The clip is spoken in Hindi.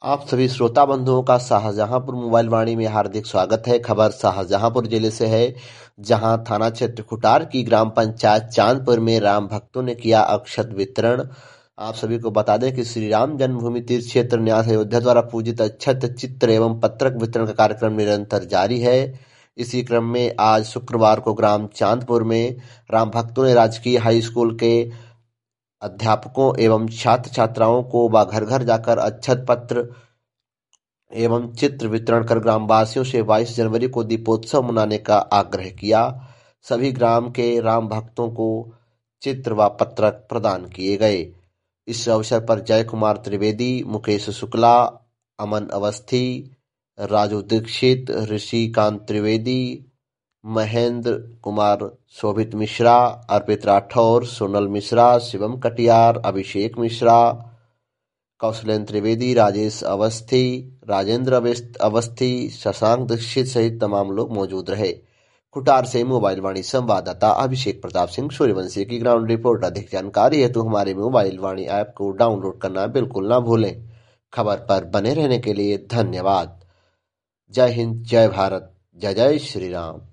आप सभी श्रोता बंधुओं का शाहजहांपुर मोबाइल वाणी में हार्दिक स्वागत है। खबर शाहजहांपुर जिले से है, जहां थाना क्षेत्र खुटार की ग्राम पंचायत चांदपुर में राम भक्तों ने किया अक्षत वितरण। आप सभी को बता दें कि श्री राम जन्मभूमि तीर्थ क्षेत्र न्यास अयोध्या द्वारा पूजित अक्षत चित्र एवं पत्रक वितरण का कार्यक्रम निरंतर जारी है। इसी क्रम में आज शुक्रवार को ग्राम चांदपुर में राम भक्तों ने राजकीय हाई स्कूल के अध्यापकों एवं छात्र छात्राओं को व घर घर जाकर अक्षत पत्र एवं चित्र वितरण कर ग्रामवासियों से 22 जनवरी को दीपोत्सव मनाने का आग्रह किया। सभी ग्राम के राम भक्तों को चित्र व पत्रक प्रदान किए गए। इस अवसर पर जय कुमार त्रिवेदी, मुकेश शुक्ला, अमन अवस्थी, राजू दीक्षित, ऋषिकांत त्रिवेदी, महेंद्र कुमार, शोभित मिश्रा, अर्पित राठौर, सोनल मिश्रा, शिवम कटियार, अभिषेक मिश्रा, कौशलेंद्र त्रिवेदी, राजेश अवस्थी, राजेंद्र अवस्थी, शशांक दीक्षित सहित तमाम लोग मौजूद रहे। खुटार से मोबाइल वाणी संवाददाता अभिषेक प्रताप सिंह सूर्यवंशी की ग्राउंड रिपोर्ट। अधिक जानकारी हेतु हमारे मोबाइल वाणी ऐप को डाउनलोड करना बिल्कुल ना भूलें। खबर पर बने रहने के लिए धन्यवाद। जय हिंद, जय भारत, जय जय श्री राम।